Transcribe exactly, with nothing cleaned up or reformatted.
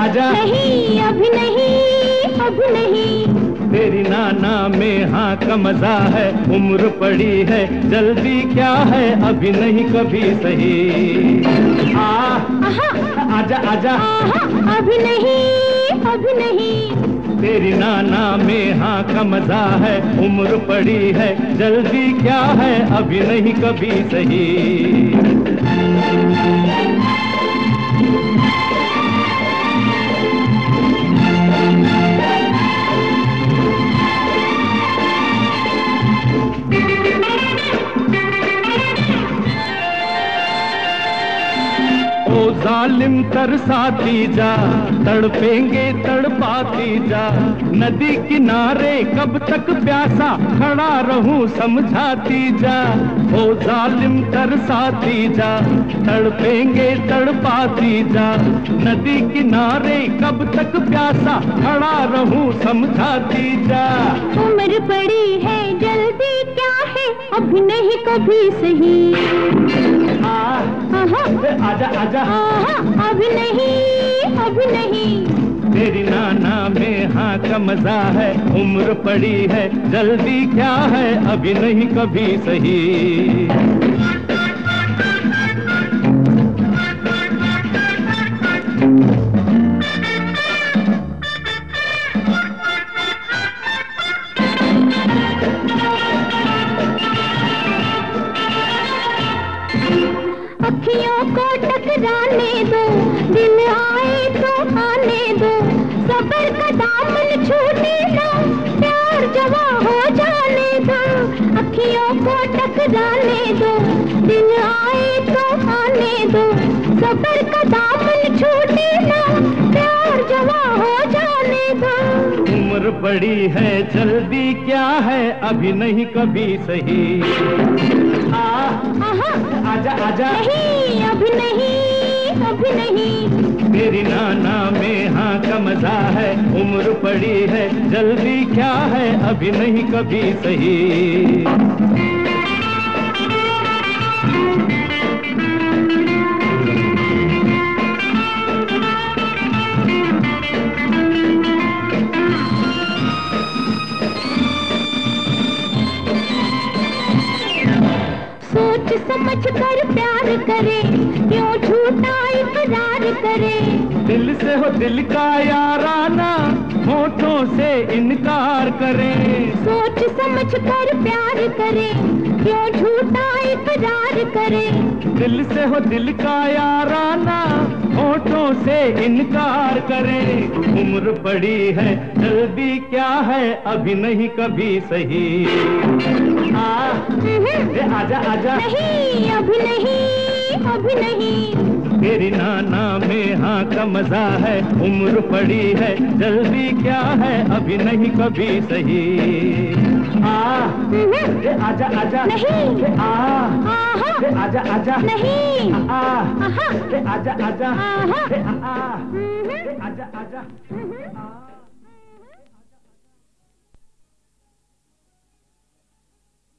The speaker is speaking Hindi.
आजा। नहीं अभी नहीं, अभी नहीं। तेरी नाना में हाँ का मजा है, उम्र पड़ी है जल्दी क्या है, अभी नहीं कभी सही। आ आजा आजा। अभी नहीं, अभी नहीं। तेरी नाना में हाँ का मजा है, उम्र पड़ी है जल्दी क्या है, अभी नहीं कभी सही। ओ जालिम तरसाती जा, तड़पेंगे तड़पाती जा, नदी किनारे कब तक प्यासा खड़ा रहूं समझाती जा। ओ जालिम तरसाती जा, तड़पेंगे तड़पाती जा, नदी किनारे कब तक प्यासा खड़ा रहूं समझाती जा। उम्र पड़ी है जल्दी क्या है, अभी नहीं कभी सही। आ आजा आजा। अभी नहीं, अभी नहीं। तेरी नाना में हाँ का मजा है, उम्र पड़ी है जल्दी क्या है, अभी नहीं कभी सही। अखियों को टकराने दो, दिन आए तो आने दो, सबर का दामन छूटे ना, प्यार जवा हो जाने दो। अखियों को टकराने दो, दिन आए तो आने दो, सबर का दामन छूटे ना, प्यार जवा हो जाने दो। उम्र बड़ी है जल्दी क्या है, अभी नहीं कभी सही। आ आजा आजा। नहीं अभी नहीं, अभी नहीं। तेरी नाना में हाँ का मजा है, उम्र पड़ी है जल्दी क्या है, अभी नहीं कभी सही। सोच समझ कर प्यार करे, क्यों झूठा इकरार करे। दिल से हो दिल का याराना, होठों से इनकार करे। सोच समझ कर प्यार करे, क्यों झूठा इकरार करे। दिल से हो दिल का याराना, होठों से इनकार करे। उम्र पड़ी है जल्दी क्या है, अभी नहीं कभी सही। आ आजा आजा। नहीं अभी नहीं, अभी नहीं। तेरी नाना में हाँ का मजा है, उम्र पड़ी है जल्दी क्या है, अभी नहीं कभी सही। आ आजा आजा। नहीं। आ आजा आजा। नहीं। आ आजा आजा। आहा। आ आजा आजा।